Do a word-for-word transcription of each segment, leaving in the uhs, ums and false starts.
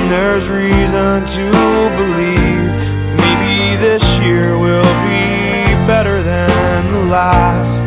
and there's reason to believe maybe this year will be better than the last.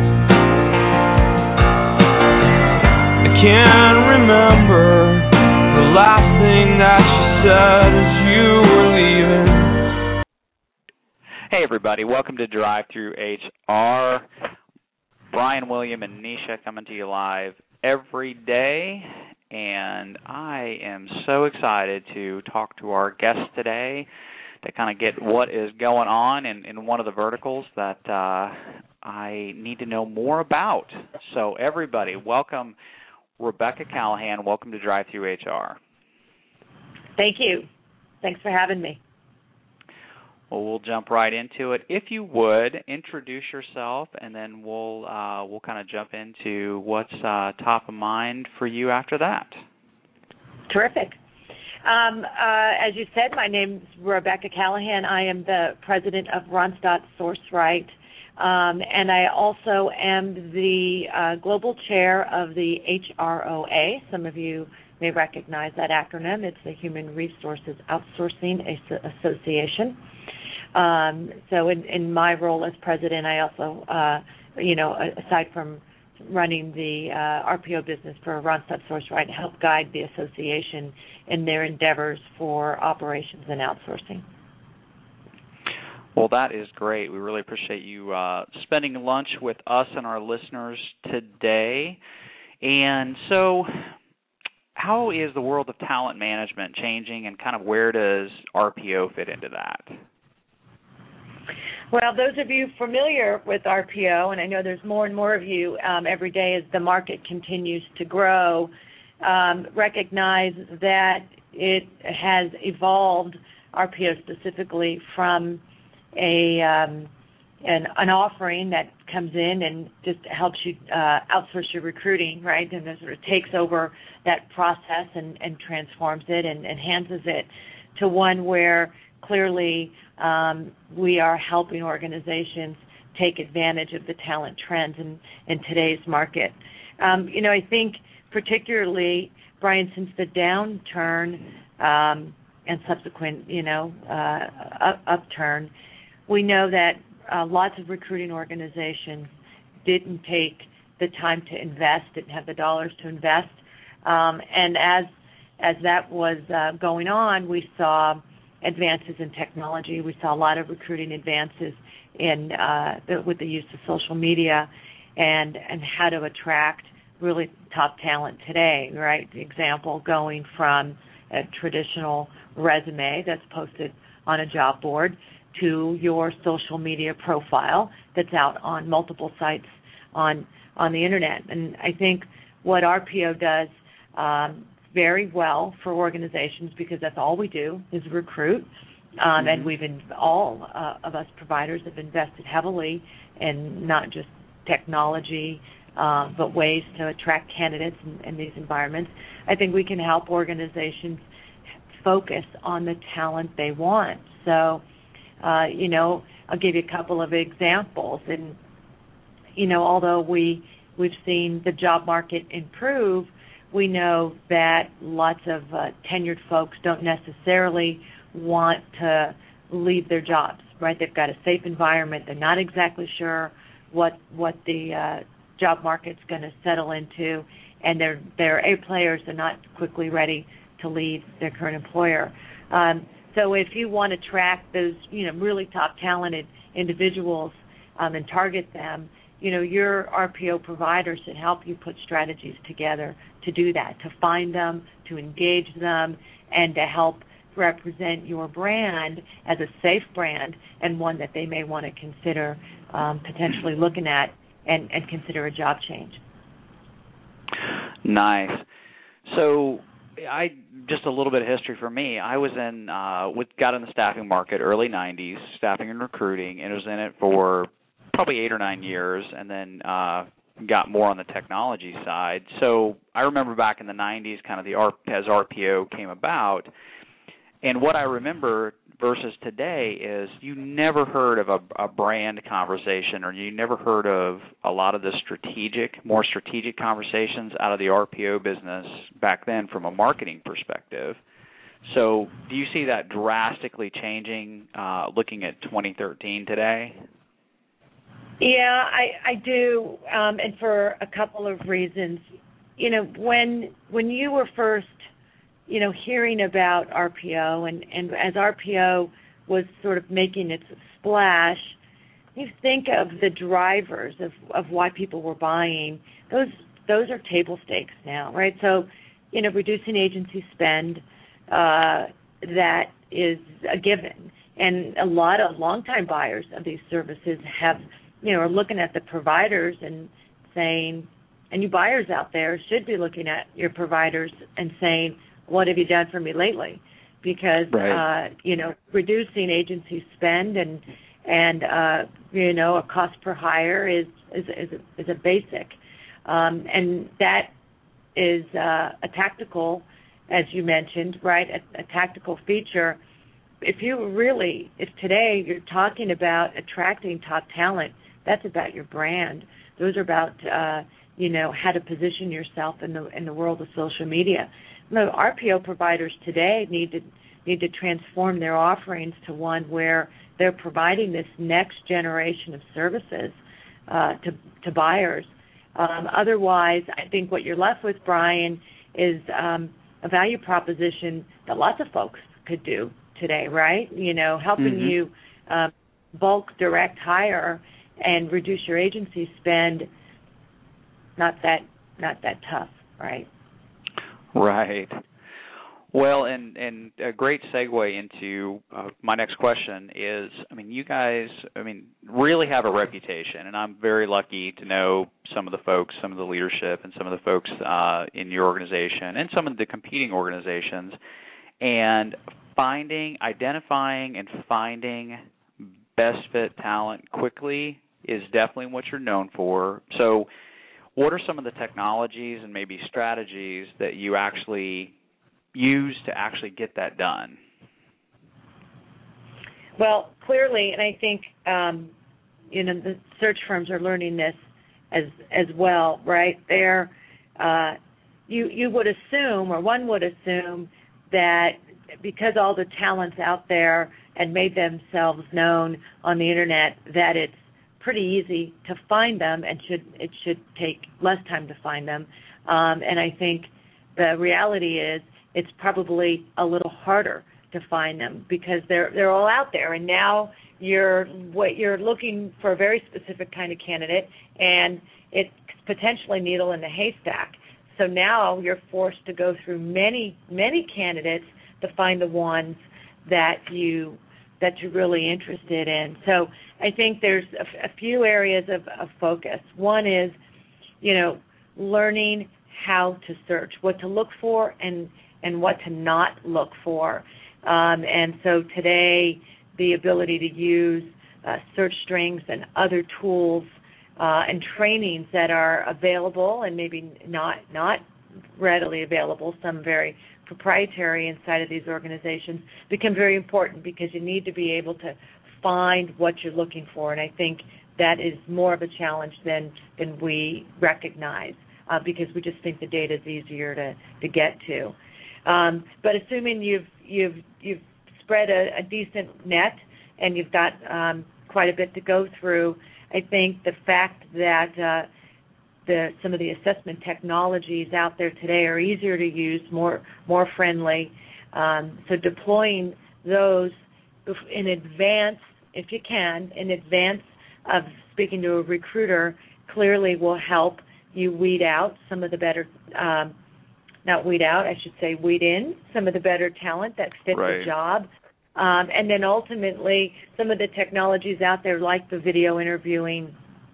I can't remember the last thing that you said as you were leaving. Hey everybody, welcome to Drive Through H R. Brian, William, and Nisha coming to you live every day, and I am so excited to talk to our guest today to kind of get what is going on in, in one of the verticals that uh, I need to know more about. So everybody, welcome Rebecca Callahan. Welcome to Drive Through H R. Thank you. Thanks for having me. Well, we'll jump right into it. If you would, introduce yourself, and then we'll uh, we'll kind of jump into what's uh, top of mind for you after that. Terrific. Um, uh, as you said, my name's Rebecca Callahan. I am the president of Randstad Sourceright, um, and I also am the uh, global chair of the H R O A. Some of you may recognize that acronym. It's the Human Resources Outsourcing Association. Um, so in, in my role as president, I also, uh, you know, aside from running the uh, R P O business for Randstad Sourceright, help guide the association in their endeavors for operations and outsourcing. Well, that is great. We really appreciate you uh, spending lunch with us and our listeners today. And so how is the world of talent management changing, and kind of where does R P O fit into that? Well, those of you familiar with R P O, and I know there's more and more of you um, every day as the market continues to grow, um, recognize that it has evolved, R P O specifically, from a um, an, an offering that comes in and just helps you uh, outsource your recruiting, right, and then sort of takes over that process and, and transforms it and enhances it to one where clearly um, we are helping organizations take advantage of the talent trends in, in today's market. Um, you know, I think particularly, Brian, since the downturn um, and subsequent, you know, uh, up, upturn, we know that uh, lots of recruiting organizations didn't take the time to invest, didn't have the dollars to invest, um, and as as that was uh, going on, we saw advances in technology. We saw a lot of recruiting advances in uh, the, with the use of social media and and how to attract really top talent today, right? The example going from a traditional resume that's posted on a job board to your social media profile that's out on multiple sites on on the internet. And I think what R P O does um, very well for organizations, because that's all we do is recruit, um, mm-hmm. and we've been, all uh, of us providers have invested heavily in not just technology, uh, but ways to attract candidates in, in these environments. I think we can help organizations focus on the talent they want. So, uh, you know, I'll give you a couple of examples. And, you know, although we, we've seen the job market improve, we know that lots of uh, tenured folks don't necessarily want to leave their jobs, right? They've got a safe environment. They're not exactly sure what what the uh, job market's going to settle into, and they're they're A players. They're not quickly ready to leave their current employer. Um, so if you want to track those, you know, really top talented individuals um, and target them, you know, your R P O provider should help you put strategies together to do that, to find them, to engage them, and to help represent your brand as a safe brand and one that they may want to consider um, potentially looking at and, and consider a job change. Nice. So I just a little bit of history for me. I was in, uh, with, got in the staffing market early nineties, staffing and recruiting, and was in it for probably eight or nine years, and then uh, got more on the technology side. So I remember back in the nineties, kind of the R- as R P O came about, and what I remember versus today is you never heard of a, a brand conversation, or you never heard of a lot of the strategic, more strategic conversations out of the R P O business back then from a marketing perspective. So do you see that drastically changing uh, looking at twenty thirteen today? Yeah, I, I do, um, and for a couple of reasons. You know, when when you were first, you know, hearing about R P O, and, and as R P O was sort of making its splash, you think of the drivers of, of why people were buying. Those those are table stakes now, right? So, you know, reducing agency spend, uh, that is a given. And a lot of longtime buyers of these services have, you know, are looking at the providers and saying, and you buyers out there should be looking at your providers and saying, what have you done for me lately? Because, right. uh, you know, reducing agency spend and, and uh, you know, a cost per hire is, is, is, a, is a basic. Um, and that is uh, a tactical, as you mentioned, right, a, a tactical feature. If you really, if today you're talking about attracting top talent, that's about your brand. Those are about, uh, you know, how to position yourself in the in the world of social media. No, R P O providers today need to need to transform their offerings to one where they're providing this next generation of services uh, to to buyers. Um, otherwise, I think what you're left with, Brian, is um, a value proposition that lots of folks could do today, right? You know, helping mm-hmm. you uh, bulk direct hire and reduce your agency spend. Not that not that tough, right? Right. Well, and, and a great segue into uh, my next question is, I mean, you guys, I mean, really have a reputation, and I'm very lucky to know some of the folks, some of the leadership, and some of the folks uh, in your organization and some of the competing organizations, and finding, identifying and finding best fit talent quickly is definitely what you're known for. So what are some of the technologies and maybe strategies that you actually use to actually get that done? Well, clearly, and I think um, you know the search firms are learning this as as well, right? They're uh, you you would assume, or one would assume, that because all the talent's out there and made themselves known on the internet, that it's pretty easy to find them, and should it should take less time to find them. Um, and I think the reality is, it's probably a little harder to find them because they're they're all out there, and now you're what you're looking for a very specific kind of candidate, and it's potentially needle in the haystack. So now you're forced to go through many many candidates to find the ones that you that you're really interested in. So I think there's a, a few areas of, of focus. One is, you know, learning how to search, what to look for, and and what to not look for. Um, and so today, the ability to use uh, search strings and other tools uh, and trainings that are available and maybe not not readily available, some very proprietary inside of these organizations, become very important because you need to be able to find what you're looking for. And I think that is more of a challenge than, than we recognize uh, because we just think the data is easier to, to get to. Um, but assuming you've you've you've spread a, a decent net and you've got um, quite a bit to go through, I think the fact that uh, the some of the assessment technologies out there today are easier to use, more more friendly. Um, so deploying those in advance, if you can, in advance of speaking to a recruiter, clearly will help you weed out some of the better. Um, Not weed out, I should say weed in some of the better talent that fits right. the job. Um, and then ultimately some of the technologies out there like the video interviewing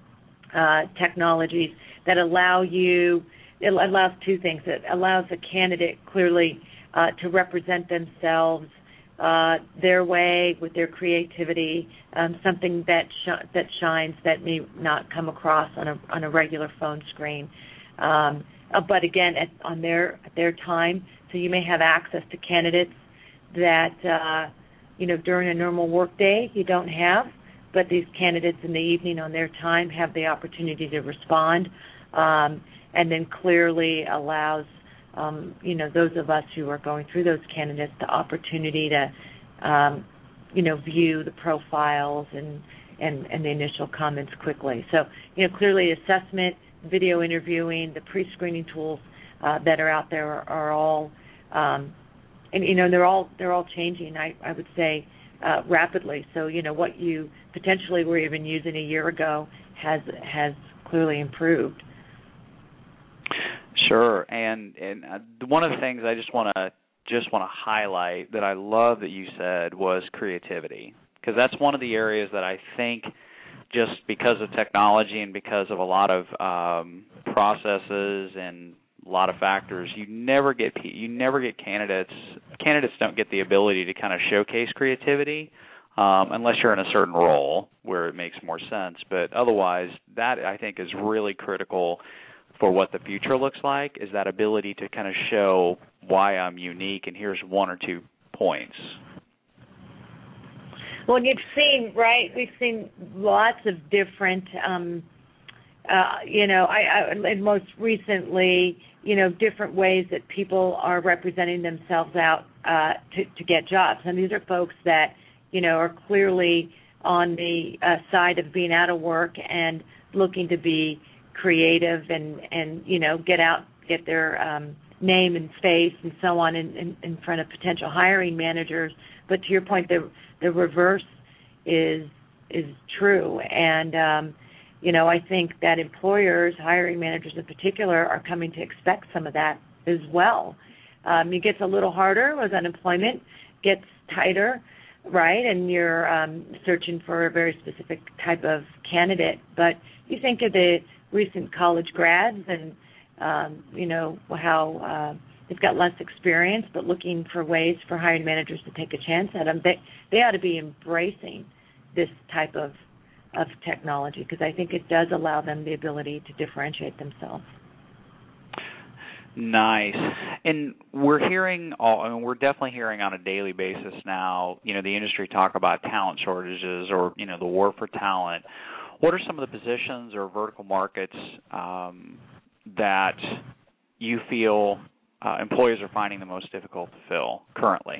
uh, technologies that allow you, it allows two things. It allows a candidate clearly uh, to represent themselves uh, their way with their creativity, um, something that sh- that shines that may not come across on a, on a regular phone screen. Um, Uh, but again, at, on their their time, so you may have access to candidates that uh, you know during a normal workday you don't have, but these candidates in the evening on their time have the opportunity to respond, um, and then clearly allows um, you know, those of us who are going through those candidates the opportunity to, um, you know, view the profiles and, and, and the initial comments quickly. So, you know, clearly assessment, video interviewing, the pre-screening tools uh, that are out there are, are all, um, and you know, they're all they're all changing. I, I would say uh, rapidly. So, you know, what you potentially were even using a year ago has has clearly improved. Sure, and and one of the things I just want to just want to highlight that I love that you said was creativity, because that's one of the areas that I think, just because of technology and because of a lot of um, processes and a lot of factors, you never get you never get candidates. Candidates don't get the ability to kind of showcase creativity um, unless you're in a certain role where it makes more sense. But otherwise, that I think is really critical for what the future looks like, is that ability to kind of show why I'm unique, and here's one or two points. Well, you've seen, right, we've seen lots of different, um, uh, you know, I, I, and most recently, you know, different ways that people are representing themselves out uh, to, to get jobs. And these are folks that, you know, are clearly on the uh, side of being out of work and looking to be creative and, and you know, get out, get their um, name and face and so on in, in, in front of potential hiring managers. But to your point, the the reverse is is true. And, um, you know, I think that employers, hiring managers in particular, are coming to expect some of that as well. Um, it gets a little harder as unemployment gets tighter, right, and you're um, searching for a very specific type of candidate. But you think of the recent college grads and, um, you know, how uh, they've got less experience but looking for ways for hiring managers to take a chance at them. They, they ought to be embracing this type of, of technology, because I think it does allow them the ability to differentiate themselves. Nice. And we're hearing, all, I mean, we're definitely hearing on a daily basis now, you know, the industry talk about talent shortages or, you know, the war for talent. What are some of the positions or vertical markets um, that you feel uh, employers are finding the most difficult to fill currently?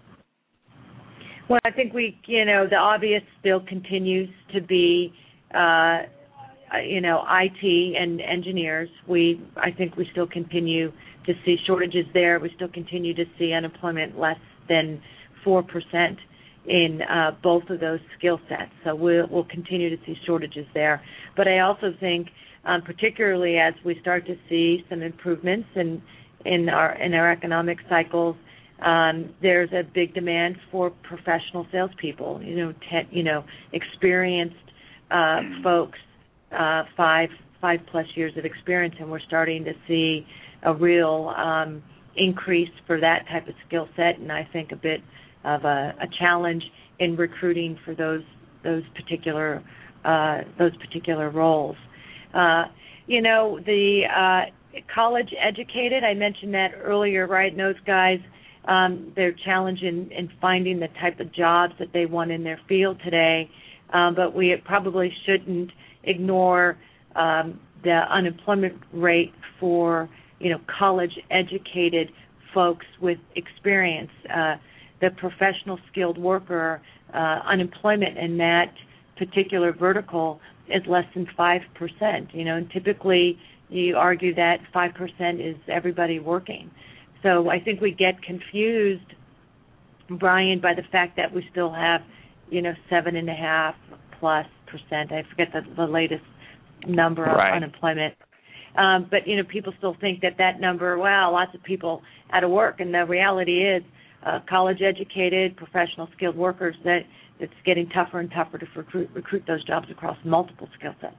Well, I think we, you know, the obvious still continues to be, uh, you know, I T and engineers. We, I think we still continue to see shortages there. We still continue to see unemployment less than four percent in uh, both of those skill sets. So we'll, we'll continue to see shortages there. But I also think, um, particularly as we start to see some improvements in in our in our economic cycles, um, there's a big demand for professional salespeople. You know, te- you know, experienced uh, folks, uh, five five plus years of experience, and we're starting to see a real um, increase for that type of skill set, and I think a bit of a, a challenge in recruiting for those those particular uh, those particular roles. Uh, you know, the uh, college educated, I mentioned that earlier, right? And those guys, um, they're challenged in, in finding the type of jobs that they want in their field today. Um, but we probably shouldn't ignore um, the unemployment rate for, you know, college educated folks with experience. Uh, the professional skilled worker uh, unemployment in that particular vertical is less than five percent. You know, and typically you argue that five percent is everybody working. So I think we get confused, Brian, by the fact that we still have, you know, seven and a half plus percent. I forget the, the latest number of right. unemployment. Um, but, you know, people still think that that number, well, lots of people out of work. And the reality is uh, college-educated, professional skilled workers, that it's getting tougher and tougher to recruit, recruit those jobs across multiple skill sets.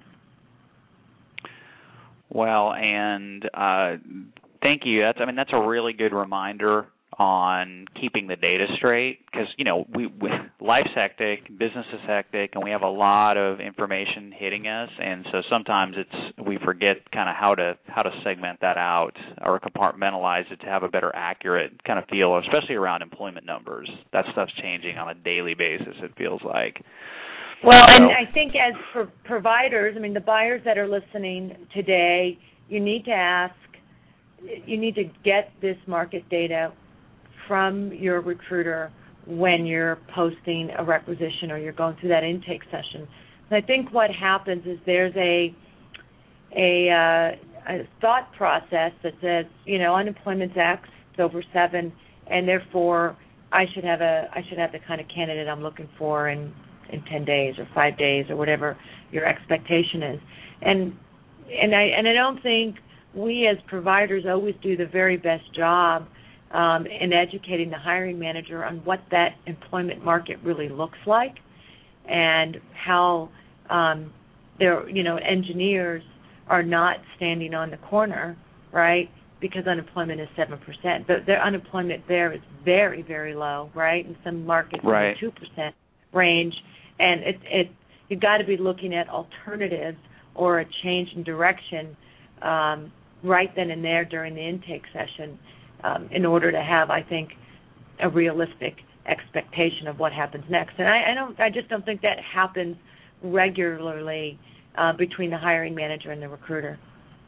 Well, and uh, thank you. That's, I mean, that's a really good reminder on keeping the data straight, because, you know, we, we life's hectic, business is hectic, and we have a lot of information hitting us, and so sometimes it's we forget kind of how to how to segment that out or compartmentalize it to have a better accurate kind of feel, especially around employment numbers. That stuff's changing on a daily basis, it feels like. Well, so, and I think as for providers, I mean, the buyers that are listening today, you need to ask, you need to get this market data from your recruiter when you're posting a requisition or you're going through that intake session. And I think what happens is there's a a, uh, a thought process that says, you know, unemployment's X, it's over seven, and therefore I should have a I should have the kind of candidate I'm looking for in, in ten days or five days or whatever your expectation is. And and I and I don't think we as providers always do the very best job um, in educating the hiring manager on what that employment market really looks like and how um, their you know engineers are not standing on the corner, right? Because unemployment is seven percent. But their unemployment there is very, very low, right? In some markets, right. in the two percent range. And it, it, you've got to be looking at alternatives or a change in direction um, right then and there during the intake session um, in order to have, I think, a realistic expectation of what happens next. And I, I don't, I just don't think that happens regularly uh, between the hiring manager and the recruiter.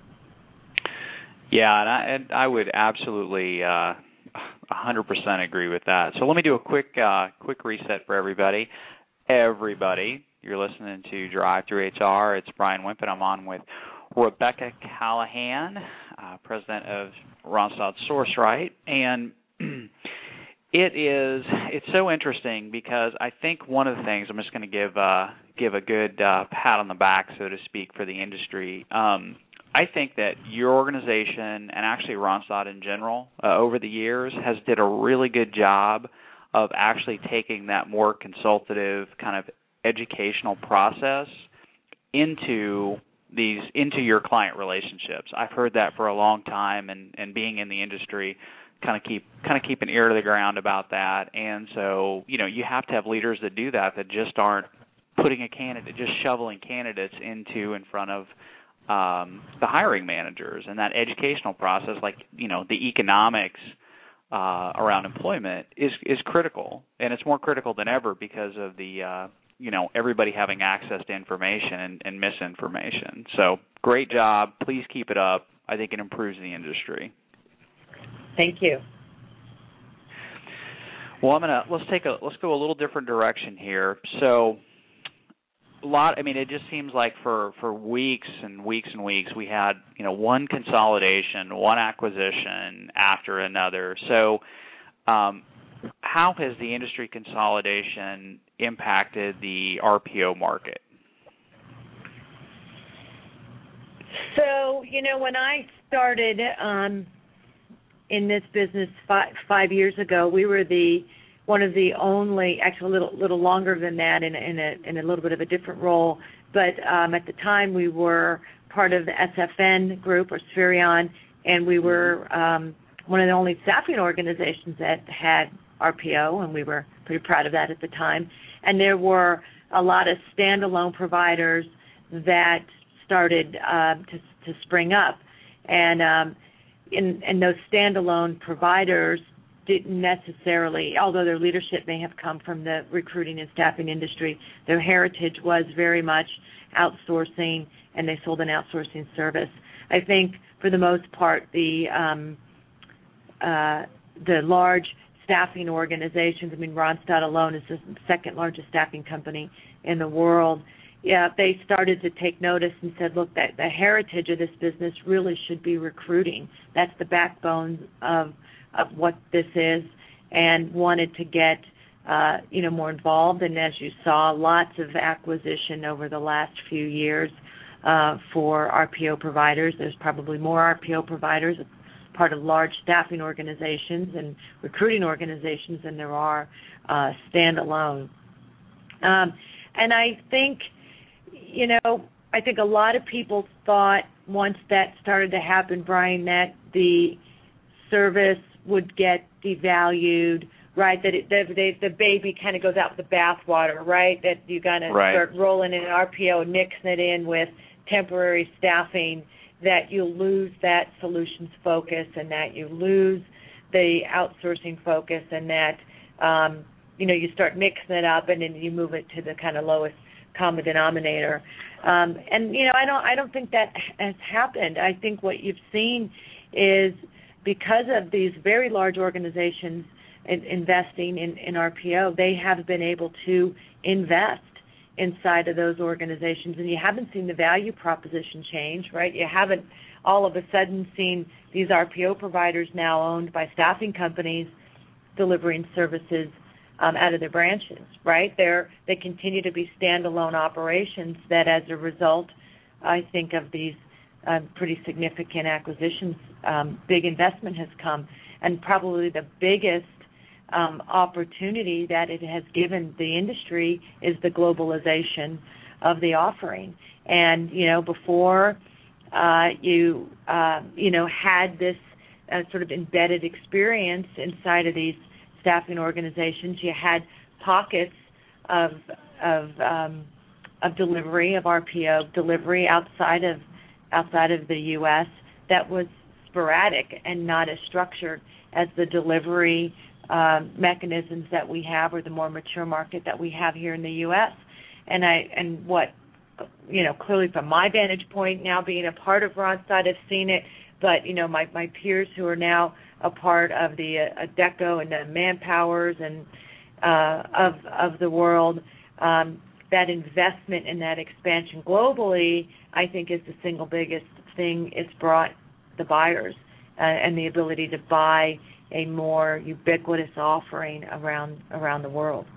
Yeah, and I, and I would absolutely uh, one hundred percent agree with that. So let me do a quick uh, quick reset for everybody. Everybody, you're listening to Drive Through H R. It's Brian Wimpet. I'm on with Rebecca Callahan, uh, president of Randstad SourceRight, and it is it's so interesting because I think one of the things I'm just going to give uh, give a good uh, pat on the back, so to speak, for the industry. Um, I think that your organization and actually Randstad in general uh, over the years has did a really good job of actually taking that more consultative kind of educational process into these into your client relationships. I've heard that for a long time, and, and being in the industry, kind of keep kind of keep an ear to the ground about that. And so, you know, you have to have leaders that do that that just aren't putting a candidate, just shoveling candidates into in front of um, the hiring managers. And that educational process, like, you know, the economics uh, around employment is is critical, and it's more critical than ever because of the uh, you know, everybody having access to information and, and misinformation. So great job. Please keep it up. I think it improves the industry. Thank you. Well, I'm gonna let's take a let's go a little different direction here. So a lot. I mean, it just seems like for, for weeks and weeks and weeks we had you know one consolidation, one acquisition after another. So um, how has the industry consolidation impacted the R P O market? So, you know, when I started um, in this business five, five years ago, we were the one of the only, actually a little, little longer than that in, in, a, in a little bit of a different role, but um, at the time we were part of the S F N group, or Spherion, and we were um, one of the only staffing organizations that had R P O, and we were pretty proud of that at the time. And there were a lot of standalone providers that started uh, to, to spring up. And um, in, and those standalone providers didn't necessarily, although their leadership may have come from the recruiting and staffing industry, their heritage was very much outsourcing, and they sold an outsourcing service. I think for the most part, the um, uh, the large staffing organizations, I mean, Randstad alone is the second largest staffing company in the world. Yeah, they started to take notice and said, look, that the heritage of this business really should be recruiting. That's the backbone of of what this is, and wanted to get uh, you know more involved. And as you saw, lots of acquisition over the last few years uh, for R P O providers. There's probably more R P O providers, part of large staffing organizations and recruiting organizations, than there are uh, standalone. Um, and I think, you know, I think a lot of people thought once that started to happen, Brian, that the service would get devalued, right? That it, the, the, the baby kind of goes out with the bathwater, right? That you're going to start rolling in an R P O and mixing it in with temporary staffing, that you lose that solutions focus, and that you lose the outsourcing focus, and that um, you know you start mixing it up, and then you move it to the kind of lowest common denominator. Um, and you know I don't I don't think that has happened. I think what you've seen is because of these very large organizations in, investing in, in R P O, they have been able to invest inside of those organizations, and you haven't seen the value proposition change, right? You haven't all of a sudden seen these R P O providers now owned by staffing companies delivering services um, out of their branches, right? They're, they continue to be standalone operations that as a result, I think, of these uh, pretty significant acquisitions, um, big investment has come. And probably the biggest um, opportunity that it has given the industry is the globalization of the offering. And, you know, before uh, you, uh, you know, had this uh, sort of embedded experience inside of these staffing organizations, you had pockets of of um, of delivery of R P O delivery outside of outside of the U S that was sporadic and not as structured as the delivery um, mechanisms that we have, or the more mature market that we have here in the U S And I and what you know clearly from my vantage point now, being a part of Randstad, I've seen it. But, you know, my, my peers who are now a part of the uh, Adecco and the Manpowers and uh, of of the world, um, that investment and that expansion globally, I think, is the single biggest thing it's brought the buyers uh, and the ability to buy a more ubiquitous offering around around the world.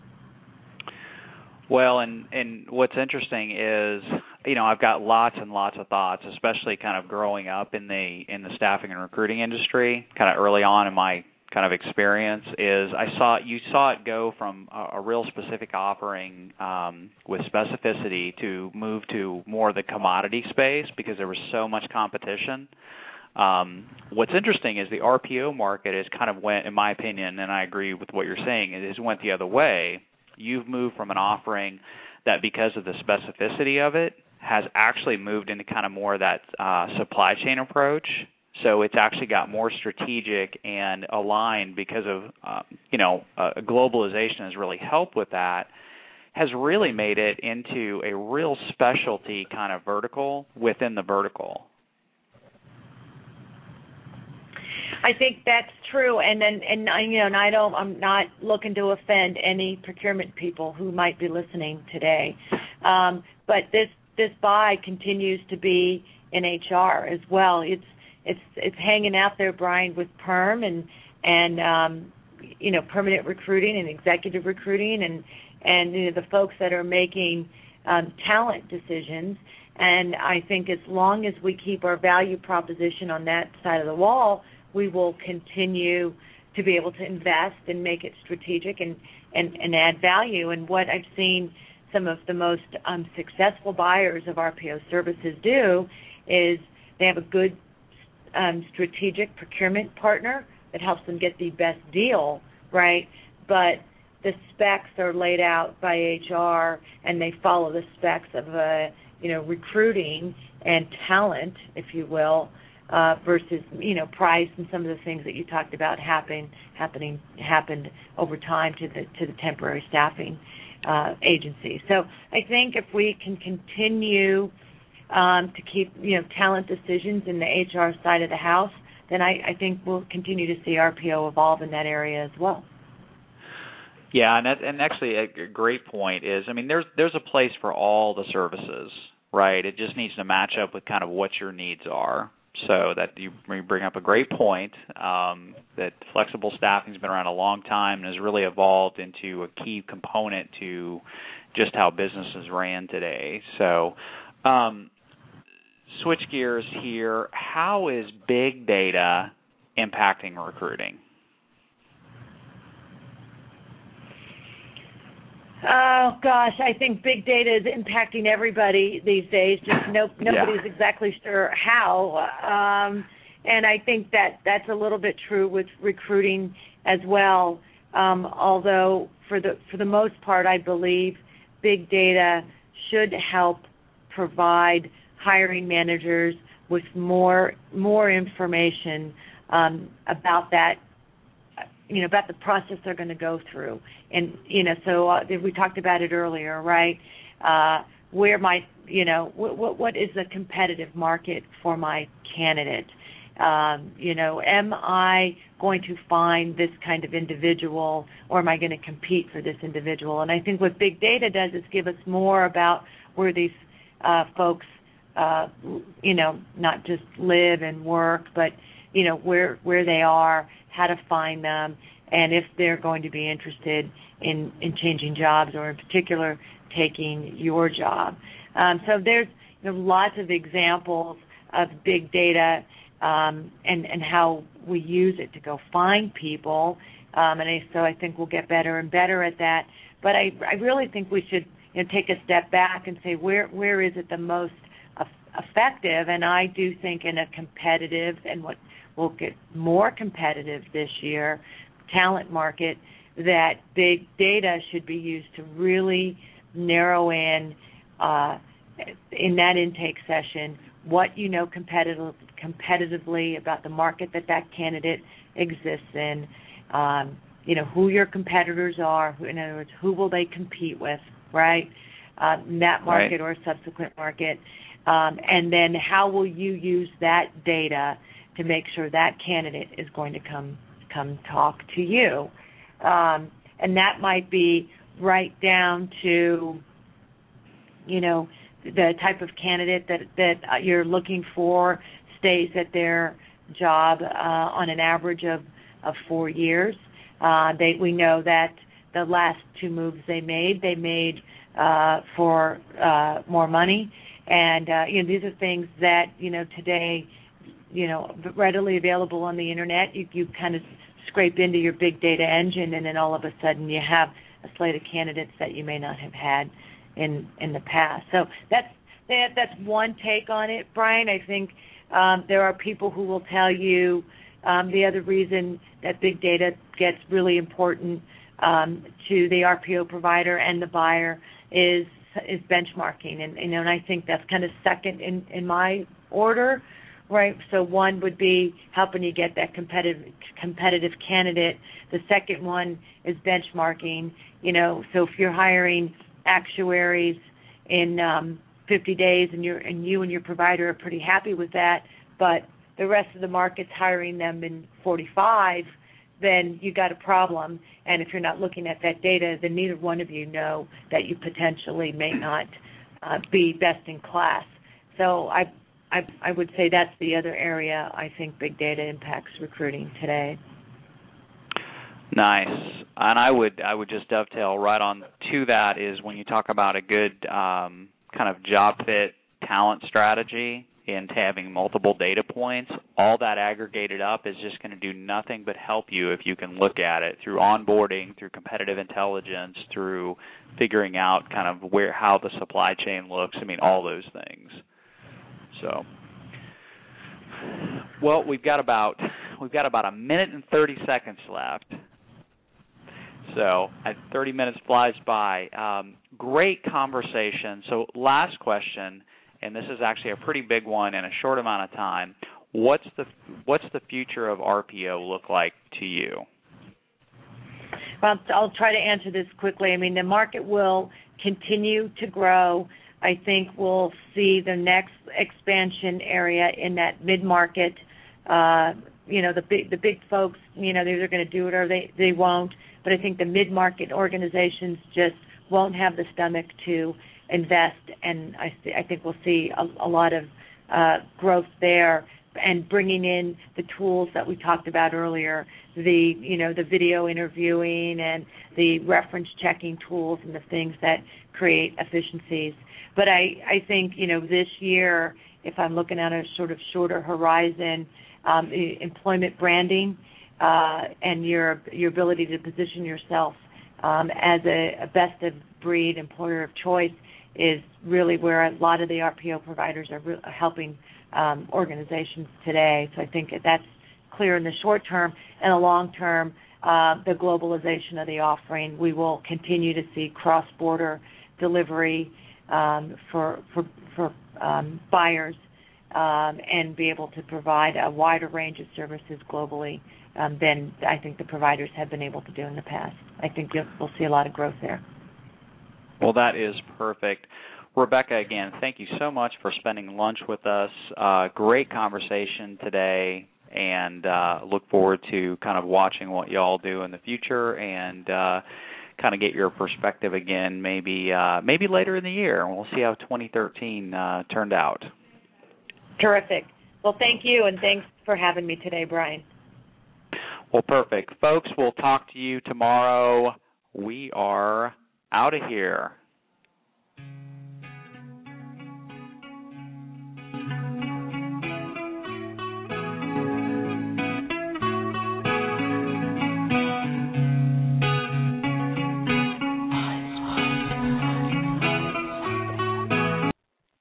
Well, and, and what's interesting is, you know, I've got lots and lots of thoughts, especially kind of growing up in the in the staffing and recruiting industry, kind of early on in my kind of experience, is I saw you saw it go from a, a real specific offering um, with specificity to move to more of the commodity space because there was so much competition. Um, what's interesting is the R P O market is kind of went, in my opinion, and I agree with what you're saying, it has went the other way. You've moved from an offering that, because of the specificity of it, has actually moved into kind of more of that uh, supply chain approach. So it's actually got more strategic and aligned because of, uh, you know, uh, globalization has really helped with that, has really made it into a real specialty kind of vertical within the vertical. I think that's true, and and, and you know, and I don't. I'm not looking to offend any procurement people who might be listening today, um, but this this buy continues to be in H R as well. It's it's it's hanging out there, Brian, with perm and and um, you know, permanent recruiting and executive recruiting, and and you know, the folks that are making um, talent decisions. And I think as long as we keep our value proposition on that side of the wall, we will continue to be able to invest and make it strategic and, and, and add value. And what I've seen some of the most um, successful buyers of R P O services do is they have a good um, strategic procurement partner that helps them get the best deal, right? But the specs are laid out by H R, and they follow the specs of uh, you know, recruiting and talent, if you will, Uh, versus, you know, price and some of the things that you talked about happen, happening happened over time to the to the temporary staffing uh, agency. So I think if we can continue um, to keep, you know, talent decisions in the H R side of the house, then I, I think we'll continue to see R P O evolve in that area as well. Yeah, and that, and actually a great point is, I mean, there's there's a place for all the services, right? It just needs to match up with kind of what your needs are. So that you bring up a great point, um, that flexible staffing has been around a long time and has really evolved into a key component to just how businesses ran today. So um, switch gears here. How is big data impacting recruiting? Oh, gosh, I think big data is impacting everybody these days. Just no, nobody's yeah. exactly sure how. Um, and I think that that's a little bit true with recruiting as well. Um, although for the for the most part, I believe big data should help provide hiring managers with more more information um, about that, you know, about the process they're going to go through. And, you know, so uh, we talked about it earlier, right? Uh, where might, you know, what, what what is the competitive market for my candidate? Um, you know, am I going to find this kind of individual, or am I going to compete for this individual? And I think what big data does is give us more about where these uh, folks, uh, you know, not just live and work, but, you know, where where they are, how to find them, and if they're going to be interested in, in changing jobs, or in particular taking your job. Um, so there's you know, lots of examples of big data um, and, and how we use it to go find people. Um, and I, so I think we'll get better and better at that. But I, I really think we should you know, take a step back and say where where is it the most effective? And I do think in a competitive, and what will get more competitive this year, talent market, that big data should be used to really narrow in uh, in that intake session what you know competitive, competitively about the market that that candidate exists in, um, you know, who your competitors are, who, in other words, who will they compete with, right, uh, in that market right. or subsequent market, um, and then how will you use that data to make sure that candidate is going to come come talk to you. Um, and that might be right down to, you know, the type of candidate that, that you're looking for stays at their job uh, on an average of, of four years. Uh, they, we know that the last two moves they made, they made uh, for uh, more money. And, uh, you know, these are things that, you know, today, you know, readily available on the Internet. You, you kind of scrape into your big data engine, and then all of a sudden you have a slate of candidates that you may not have had in in the past. So that's that, that's one take on it, Brian. I think um, there are people who will tell you um, the other reason that big data gets really important um, to the R P O provider and the buyer is is benchmarking, and you know, and I think that's kind of second in in my order. Right, so one would be helping you get that competitive competitive candidate. The second one is benchmarking. You know, so if you're hiring actuaries in um, fifty days, and you're and you and your provider are pretty happy with that, but the rest of the market's hiring them in forty-five, then you got a problem. And if you're not looking at that data, then neither one of you know that you potentially may not uh, be best in class. So I. I, I would say that's the other area I think big data impacts recruiting today. Nice. And I would I would just dovetail right on to that is when you talk about a good um, kind of job fit talent strategy and having multiple data points, all that aggregated up is just going to do nothing but help you if you can look at it through onboarding, through competitive intelligence, through figuring out kind of where how the supply chain looks. I mean, all those things. So, well, we've got about we've got about a minute and thirty seconds left. So, at thirty minutes flies by. Um, great conversation. So, last question, and this is actually a pretty big one in a short amount of time. What's the what's the future of R P O look like to you? Well, I'll try to answer this quickly. I mean, the market will continue to grow. I think we'll see the next expansion area in that mid-market. Uh, you know, the big the big folks, you know, they're either going to do it or they, they won't. But I think the mid-market organizations just won't have the stomach to invest, and I, th- I think we'll see a, a lot of uh, growth there. And bringing in the tools that we talked about earlier, the you know the video interviewing and the reference checking tools and the things that create efficiencies. But I, I think, you know, this year, if I'm looking at a sort of shorter horizon, um, employment branding uh, and your your ability to position yourself um, as a, a best-of-breed employer of choice is really where a lot of the R P O providers are re- helping um, organizations today. So I think that's clear in the short term. And the long term, uh, the globalization of the offering, we will continue to see cross-border delivery Um, for for, for um, buyers um, and be able to provide a wider range of services globally um, than I think the providers have been able to do in the past. I think we'll see a lot of growth there. Well, that is perfect. Rebecca, again, thank you so much for spending lunch with us. Uh, great conversation today, and uh, look forward to kind of watching what y'all do in the future and uh, kind of get your perspective again maybe uh, maybe later in the year, and we'll see how twenty thirteen uh, turned out. Terrific. Well, thank you, and thanks for having me today, Brian. Well, perfect. Folks, we'll talk to you tomorrow. We are out of here.